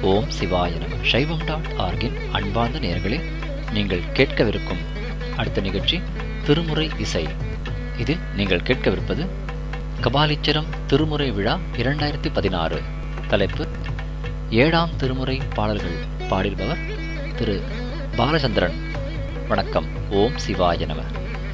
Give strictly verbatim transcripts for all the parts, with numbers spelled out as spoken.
ஓம் சிவாய நம. சைவம் டாட் ஆர்கின் அன்பார்ந்த நேயர்களே, நீங்கள் கேட்கவிருக்கும் அடுத்த நிகழ்ச்சி திருமுறை இசை. இதில் நீங்கள் கேட்கவிருப்பது கபாலீச்சரம் திருமுறை விழா இரண்டாயிரத்தி பதினாறு. தலைப்பு ஏழாம் திருமுறை பாடல்கள். பாடிடுபவர் திரு பாலச்சந்திரன். வணக்கம். ஓம் சிவாய நம.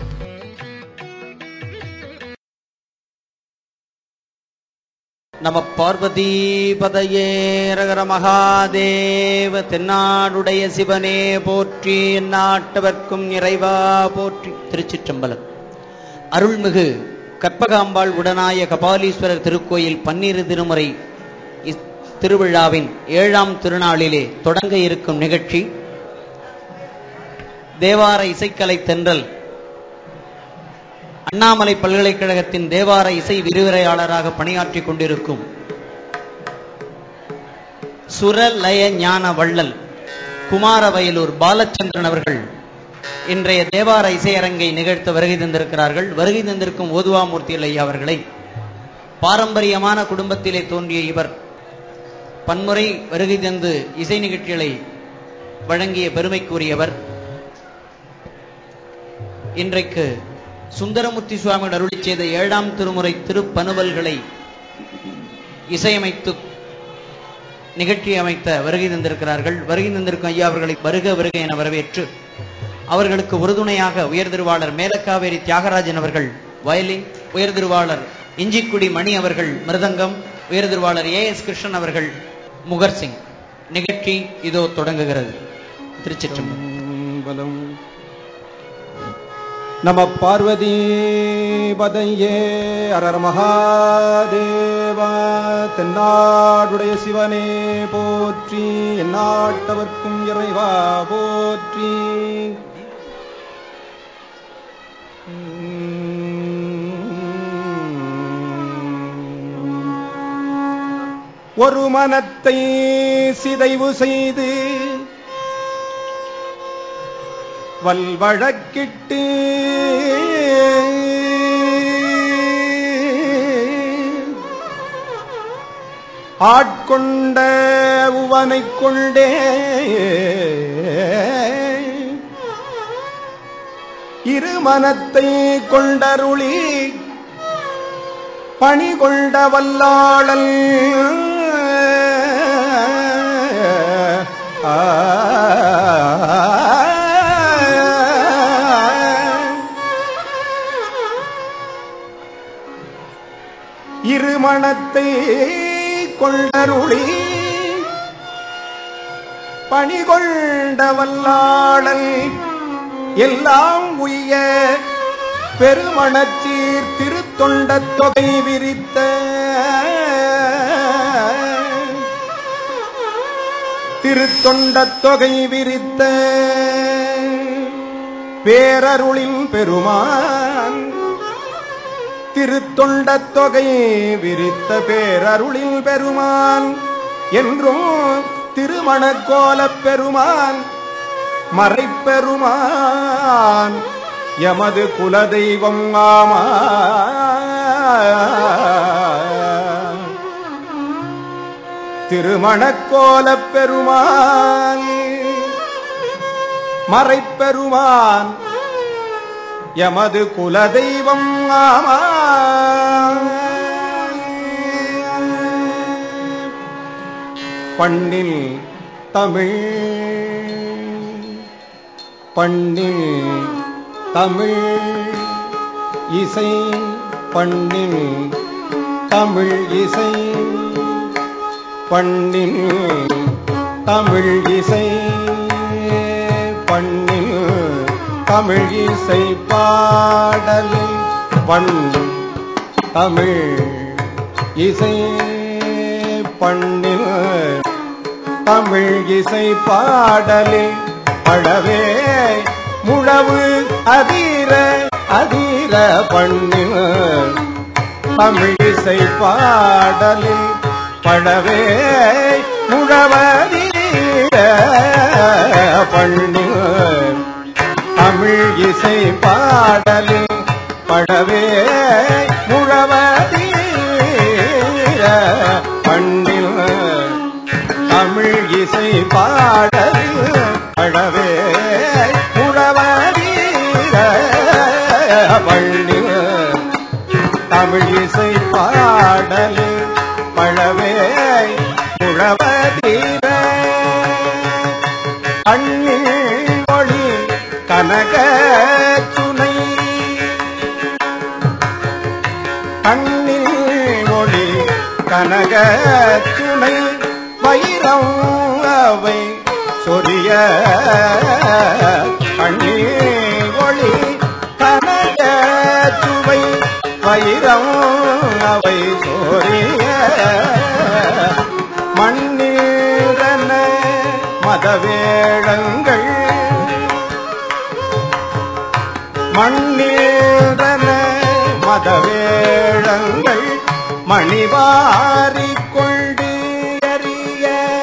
நம பார்வதி பதையே ரகர மகாதேவ. தென்னாடுடைய சிவனே போற்றி, எந்நாட்டவர்க்கும் இறைவா போற்றி. திருச்சிற்றம்பலம். அருள்மிகு கற்பகாம்பாள் உடனாய கபாலீஸ்வரர் திருக்கோயில் பன்னிரு திருமுறை திருவிழாவின் ஏழாம் திருநாளிலே தொடங்க இருக்கும் நிகழ்ச்சி தேவார இசைக்கலை தென்றல். அண்ணாமலை பல்கலைக்கழகத்தின் தேவார இசை விரிவுரையாளராக பணியாற்றிக் கொண்டிருக்கும் சுரலய ஞான வள்ளல் குமாரவயலூர் பாலச்சந்திரன் அவர்கள் இன்றைய தேவார இசையரங்கை நிகழ்த்த வருகை தந்திருக்கிறார்கள். வருகை தந்திருக்கும் ஓதுவாமூர்த்தி ஐயா அவர்களை, பாரம்பரியமான குடும்பத்திலே தோன்றிய இவர் பன்முறை வருகை தந்து இசை நிகழ்ச்சிகளை வழங்கிய பெருமைக்குரியவர். இன்றைக்கு சுந்தரமூர்த்தி சுவாமிகள் அருளி செய்த ஏழாம் திருமுறை திருப்பனுவல்களை இசையமைத்து நிகழ்ச்சி அமைத்த வருகை தந்திருக்கிறார்கள். வருகை தந்திருக்கும் ஐயா அவர்களை வருக வருக என வரவேற்று, அவர்களுக்கு உறுதுணையாக உயர்திருவாளர் மேலக்காவேரி தியாகராஜன் அவர்கள் வயலின், உயர்திருவாளர் இஞ்சிக்குடி மணி அவர்கள் மிருதங்கம், உயர்திருவாளர் ஏ எஸ் கிருஷ்ணன் அவர்கள் முகர்சிங். நிகழ்ச்சி இதோ தொடங்குகிறது. திருச்சிற்றம்பலம். நம பார்வதி பதையே அரர் மகாதேவா. தென்னாடுடைய சிவனே போற்றி, எந்நாட்டவர்க்கும் இறைவா போற்றி. ஒரு மனத்தை சிதைவு செய்து வல்வழக்கிட்டு ஆட்கொண்ட உவனை கொண்டே இருமனத்தை கொண்டருளி பணி கொண்ட வல்லாளல் இருமனத்தை கொண்டருளி பணி கொண்ட வல்லாளல் எல்லாம் உய்ய பெருமணச்சீர் திருத்தொண்ட தொகை விரித்த திருத்தொண்ட தொகை விரித்த பேரருளின் பெருமான். திருத்தொண்ட தொகை விரித்த பேரருளின் பெருமான் என்றும் திருமணக்கோலப் பெருமான் மறைப்பெருமான் எமது குலதெய்வம் ஆமா. திருமணக்கோலப் பெருமான் மறைப்பெருமான் எமது குலதெய்வம் ஆமா. பண்ணில் தமிழ் பண்ணில் தமிழ் இசை பண்ணில் தமிழ் இசை பண்ணில் தமிழ் இசை பண்ணில் தமிழ் இசை பாடலில் வண் தமிழ் இசை பண்ணில் தமிழ் இசை பாடலில் படவே முழவு அதிர அதிர பண்ணில் தமிழ் இசை பாடலில் படவே முழவதீர பண்ணில் தமிழ் இசை பாடலில் படவே முழவதீர பண்ணில் தமிழ் இசை பாடலில் பழவே முழவதீர பள்ளி தமிழ் இசை பாடலில் பழவே முழவதீர அண்ணில் ஒளி கனக சுனை கண்ணில் ஒளி கனக சுனை வைரம் அவை சொரிய கண்ணில் ஒளி கனக சுவை வைரம் அவை சொரிய மண்ணிரன மதவேழங்கள் மண்ணிரன மதவேழங்கள் மணிவாரிக் கொண்டு எறிய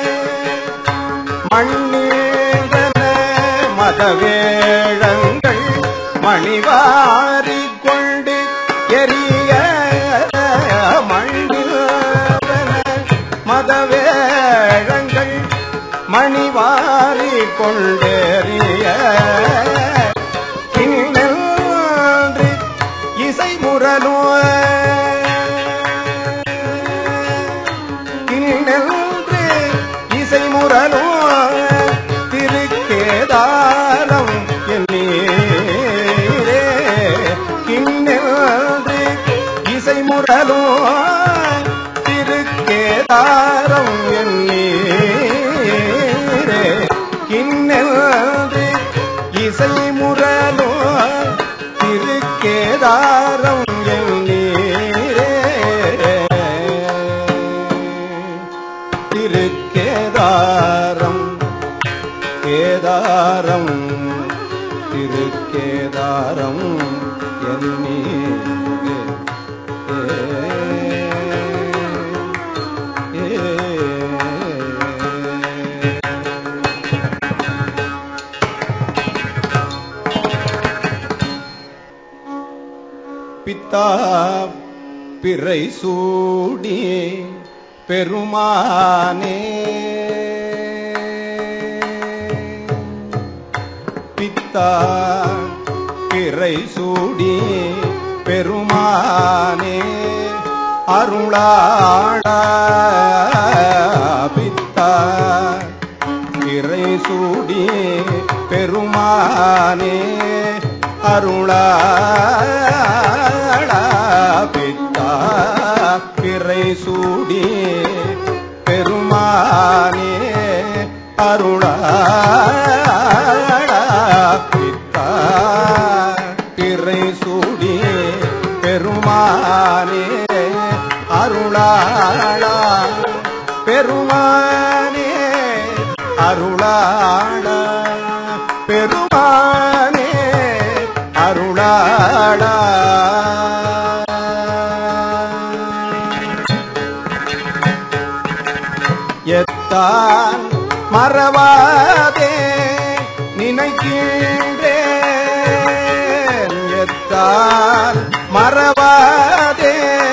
மண்ணிரன மதவேழங்கள் மணிவாரிக் கொண்டு எறிய மண்ணிரன மதவேழங்கள் மணிவாரிக் கொண்டெறிய கிண்ணன்று இசை முரலோ கிண்ணன்று இசை முரலோ திருக்கேதாரம் என்னீரே கிண்ணன்று இசை முரலோ திருக்கேதாரம் என்னீரே கிண்ணன்று இசை முரலோ திருக்கேதாரம் என்னீரே திருக்கேதாரம் கேதாரம் திருக்கேதாரம் என்னீரே பித்தா பிறை சூடி பெருமானே பித்தா பிறை சூடி பெருமானே அருளாளா பித்தா பிறை சூடி பெருமானே அருளாளா பித்தா பிறை சூடி பெருமானே அருளாளா பித்தா பிறை சூடி பெருமானே அருளாளா பெருமானே அருளாளா பெருமானே அருளாளா எத்தான் மறவாதே நினைக்கின்றேன் எத்தான் மறவாதே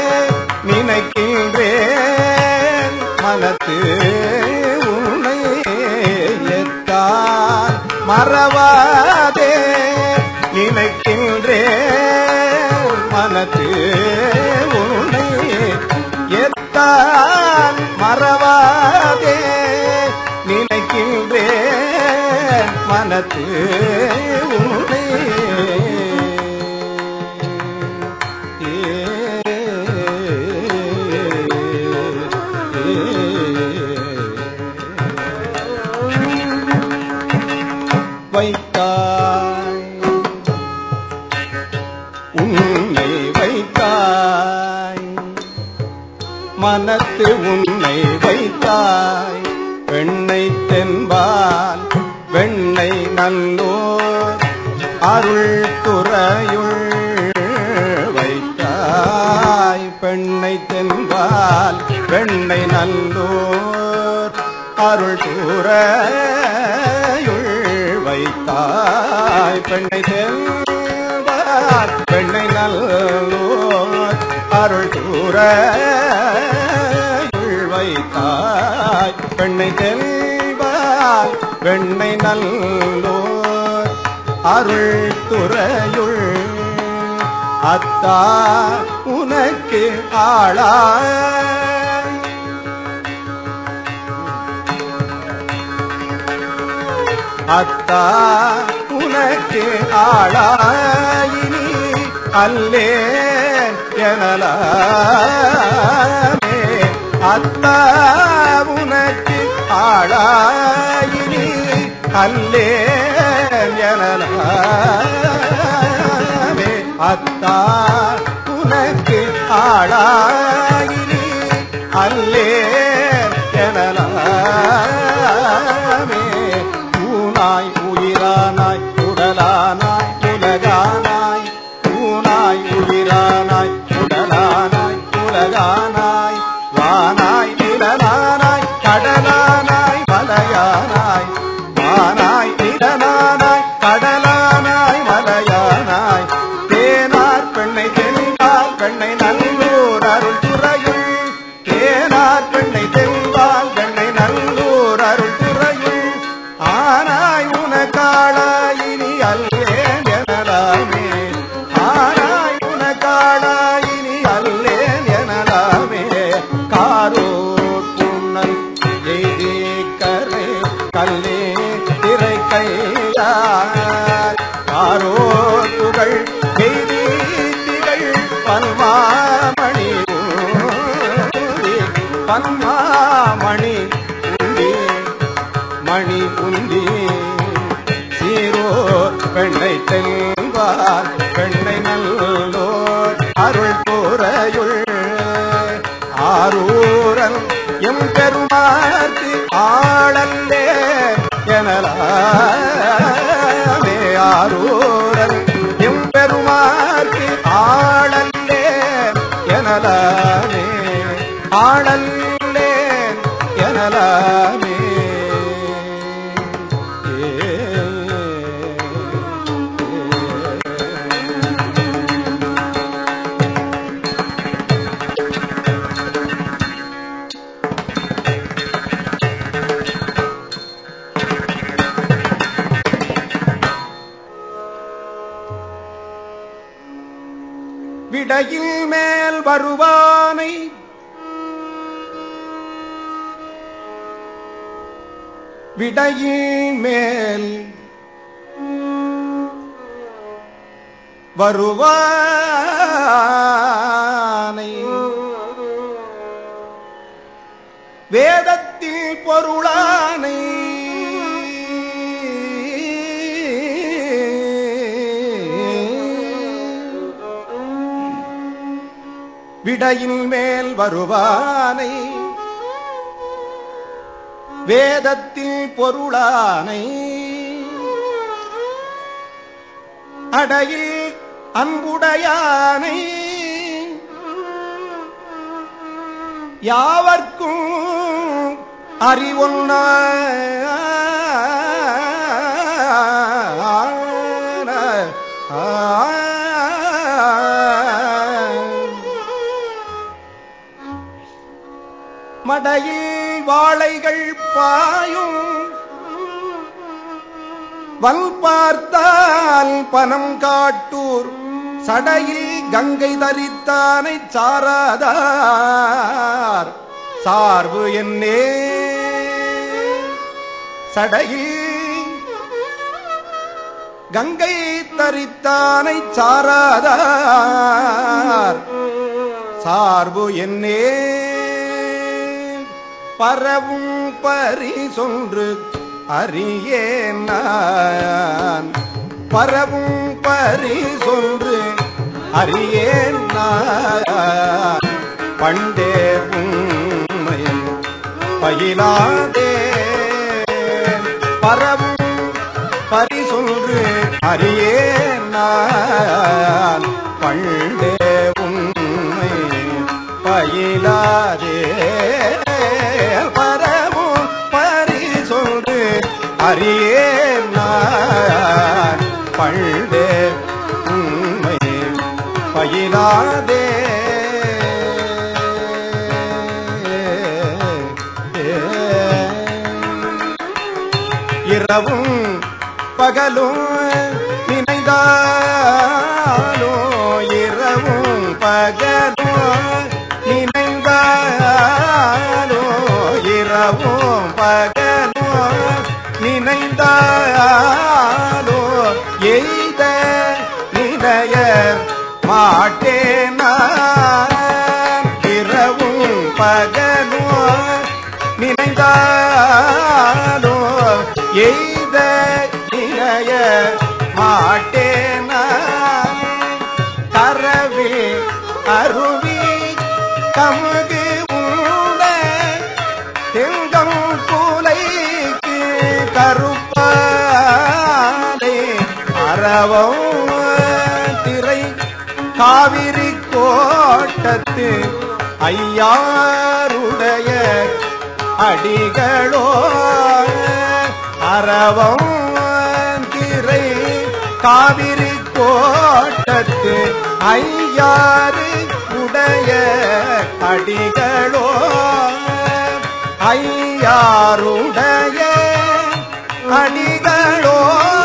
நினைக்கின்றேன் மனத்து உன்னை எத்தான் மறவாதே நினைக்கின்றேன் மனத்து உன்னை எத்தான் மறவாதே நினைக்கின்றேன் மனத்து உன்னை வைத்தாய் உன்னை வைத்தாய் மனத்து உன்னை வைத்தாய் வெண்ணை தென்பால் வெண்ணை நல்லோர் அருள் துறையுள் வைத்தாய் பெண்ணை தென்பால் வெண்ணை நல்லோர் அருள் துறையுள் வைத்தாய் பெண்ணை தென்பால் வெண்ணை நல்லோர் அருள் துறையுள் வைத்தாய் பெண்ணை தென் தென்பால் வெண்ணை நல்லோர் அருள் துறையுள் அத்தா உனக்கு ஆளா அத்தா உனக்கு ஆளாயினி அல்லே எனலாமே அத்தா உனக்கு ஆளாயினி அல்லே எனலாமே அத்தா உனக்கு ஆளாயினி அல்லே எனலாமே ஊனாய் உயிரானாய் உடலானாய் உலகானாய் ஊனாய் உயிரானாய் உடலானாய் உலகானாய் வானாய் நிலனானாய் கடலானாய் மலையானாய் வானாய் நிலனானாய் கடலானாய் மலையானாய் தேனார் பெண்ணை தென்பால் பெண்ணை நல்லூர் அருள் துறையுள் தேனார் பெண்ணை தென்பால் பெண்ணை நல்லூர் அருள் துறையுள் ஆனாய் உனக்காளாயினி அல்லேன் எனலாமே ஆனாய் உனக்காளாயினி அல்லேன் எனலாமே காரோர் புன்னல் எய்தி கரை கல்லே திரை கையார் காரோர் புகழ் எய்தி திகழ் பன்மாமணி ஊதி பன்மாமணி உந்தி மணி உந்தி சீரோர் பெண்ணை தென்பால் பெண்ணை நல்லோர் அருள் துறையுள் ஆரூரன் எம் பெருமாற்கு ஆளல்லே எனலாமே ஆரூரன் எம் பெருமாற்கு ஆளல்லே எனலாமே ஆளல்லே எனலாமே விடையில் மேல் வருவானை விடையில் மேல் வருவானை வேதத்தில் பொருளானை விடையின் மேல் வருவானை வேதத்தில் பொருளானை அடையில் அன்புடையானை யாவர்க்கும் அறிவொன்ன மடையில் வாழைகள் பாயும் வல் பார்த்தால் பனம் காட்டூர் சடையில் கங்கை தரித்தானை சாராதார் சார்பு என்னே சடையில் கங்கை தரித்தானை சாராதார் சார்பு என்னே பரவும் பரிசொன்று அறியேன் நான் பரவும் பரிசொன்று அறியேன் நான் பண்டே உண்மை பயிலாதே பரவும் பரிசொன்று அறியேன் நான் பண்டே உண்மை பயிலாதே பரவும் பரிசொன்று அறியேன் நான் பண்டே உண்மை பயிலாதே இரவும் பகலும் நினைந்தாலோ இரவும் பகலும் நினைந்தாலோ இரவும் பகலும் நினைந்தாலோ எய்த நினைய மாட்டேன் இரவும் பகலும் நினைந்தாலோ எய்த நினைய மாட்டேன் கரவே அருவி கமுகு உண்ட தெங்கம் கூலைக்கு கருப்பாலே அறவும் திரை காவிரி கோட்டத்து ஐயாருடைய அடிகளோ அறவும் திரை காவிரி கோட்டத்து ஐயாறு உடைய அடிகளோ ஐயாருடைய அடிகளோ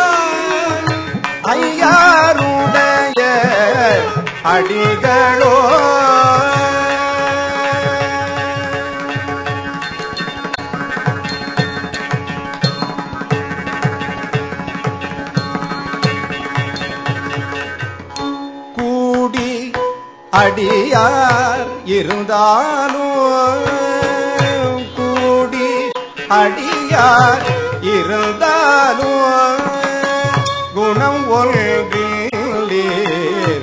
ஐயாருடைய அடிகளோ கூடி அடியார் இருந்தாலும் கூடி அடியார் இருந்தாலும் குணம் ஒன்றில்லீர்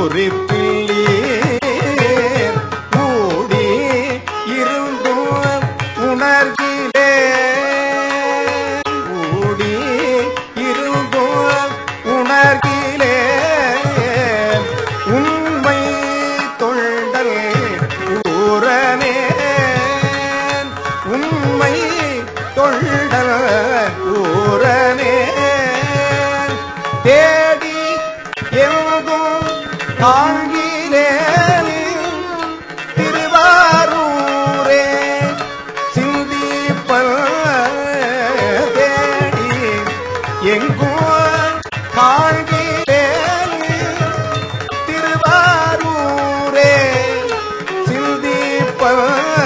குறிப்பில்லீர் கூடி இருந்தும் உணர்கிலே கூடி இருந்தும் உணர்கிலே உண்மை தொண்டல் ஊரனே உண்மை தொண்டல் ஊரனே தேடி எங்கும் காண்கிலே திருவாரூரே சிந்திப்பல் தேடி எங்கும் காண்கிலே திருவாரூரே சிந்திப்பல்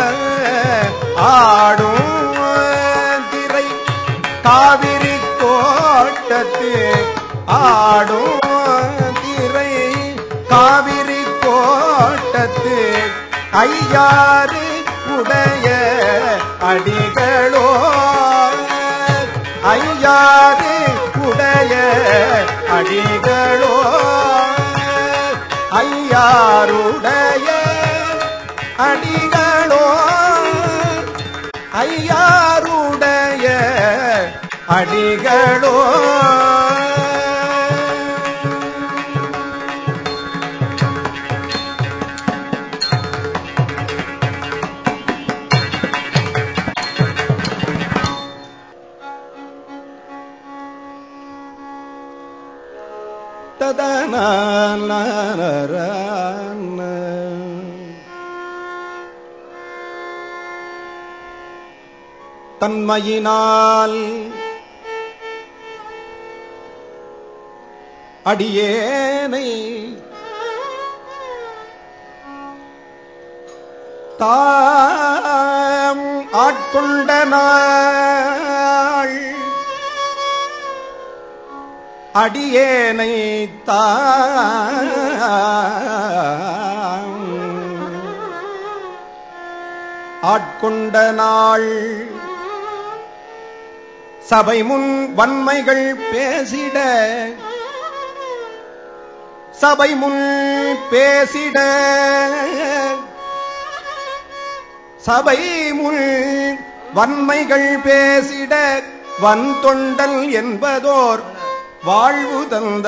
ஆடும் திரை காவிரி கோட்டத்து ஆடும் திரை காவிரி கோட்டத்து ஐயாறு உடைய அடிகளோ ஐயாறு உடைய அடிகளோ ஐயாருடைய அடிகளோ ஐயாருடைய அடிகளோ தன்மையினால் அடியேனை தாம் ஆட்கொண்ட நாள் அடியேனை தாம் ஆட்கொண்ட நாள் சபை முன் வன்மைகள் பேசிட சபை முன் பேசிட சபை முன் வன்மைகள் பேசிட வன் தொண்டல் என்பதோர் வாழ்வு தந்த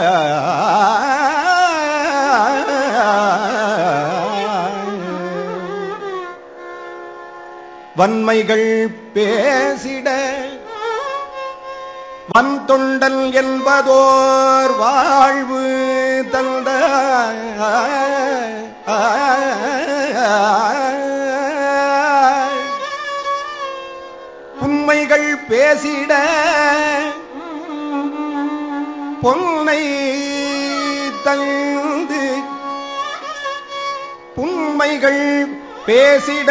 வன்மைகள் பேசிட வன் தொண்டல் என்பதோர் வாழ்வு தந்த புன்மைகள் பேசிட பொன்னை தந்து புன்மைகள் பேசிட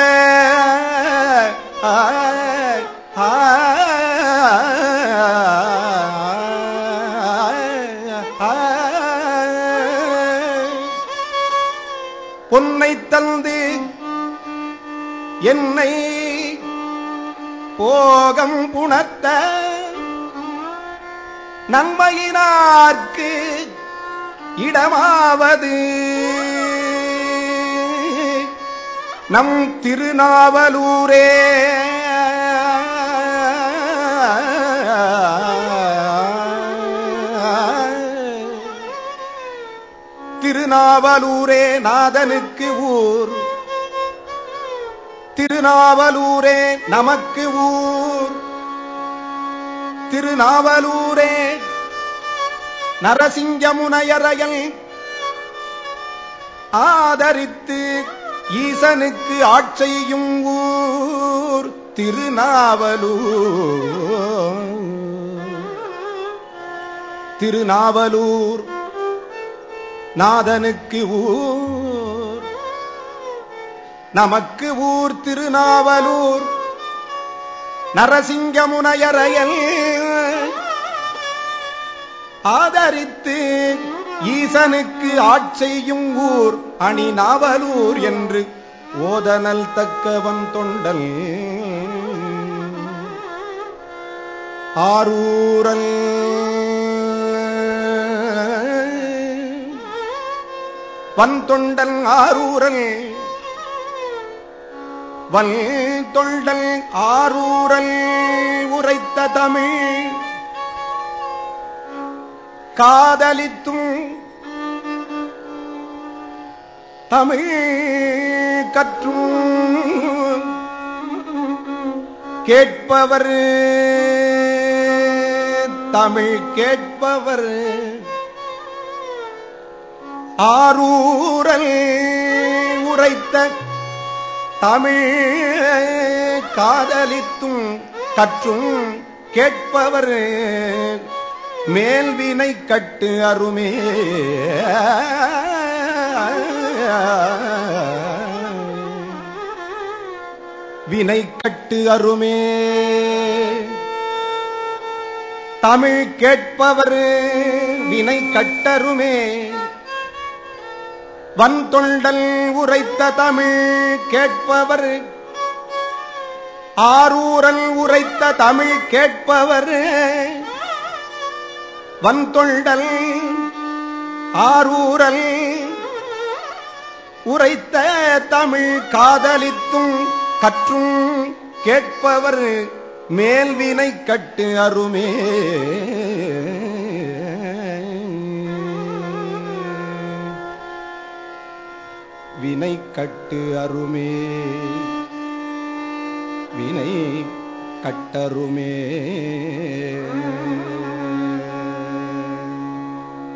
பொன்னை தந்து என்னை போகம் புணர்த்த நன்மையினார்க்கு இடமாவது நம் திருநாவலூரே. திருநாவலூரே நாதனுக்கு ஊர், திருநாவலூரே நமக்கு ஊர். திருநாவலூரே நரசிங்கமுனையரையல் ஆதரித்து ஈசனுக்கு ஆட்செய்யும் ஊர் திருநாவலூர். திருநாவலூர் நாதனுக்கு ஊர், நமக்கு ஊர். திருநாவலூர் நரசிங்கமுனையரையல் ஆதரித்து ஈசனுக்கு ஆட்செய்யும் ஊர் அணி நாவலூர் என்று ஓதனல் தக்கவன் தொண்டல். ஆரூரல் வன் தொண்டல் ஆரூரல் வன் தொண்டல் ஆரூரல் உரைத்த தமிழ் காதலித்தும் தமிழ் கற்றும் கேட்பவர் தமிழ் கேட்பவர் ஆரூரல் உரைத்த தமிழ் காதலித்தும் கற்றும் கேட்பவர் மேல்வினை கட்டு அருமே. வினை கட்டு அருமே தமிழ் கேட்பவர் வினை கட்டருமே. வன் தொண்டல் உரைத்த தமிழ் கேட்பவர் ஆரூரல் உரைத்த தமிழ் கேட்பவர் வன் தொண்டல் ஆரூரல் உரைத்த தமிழ் காதலித்தும் கற்றும் கேட்பவர் மேல்வினை கட்டு அருமே. வினை கட்டு அருமே வினை கட்டருமே.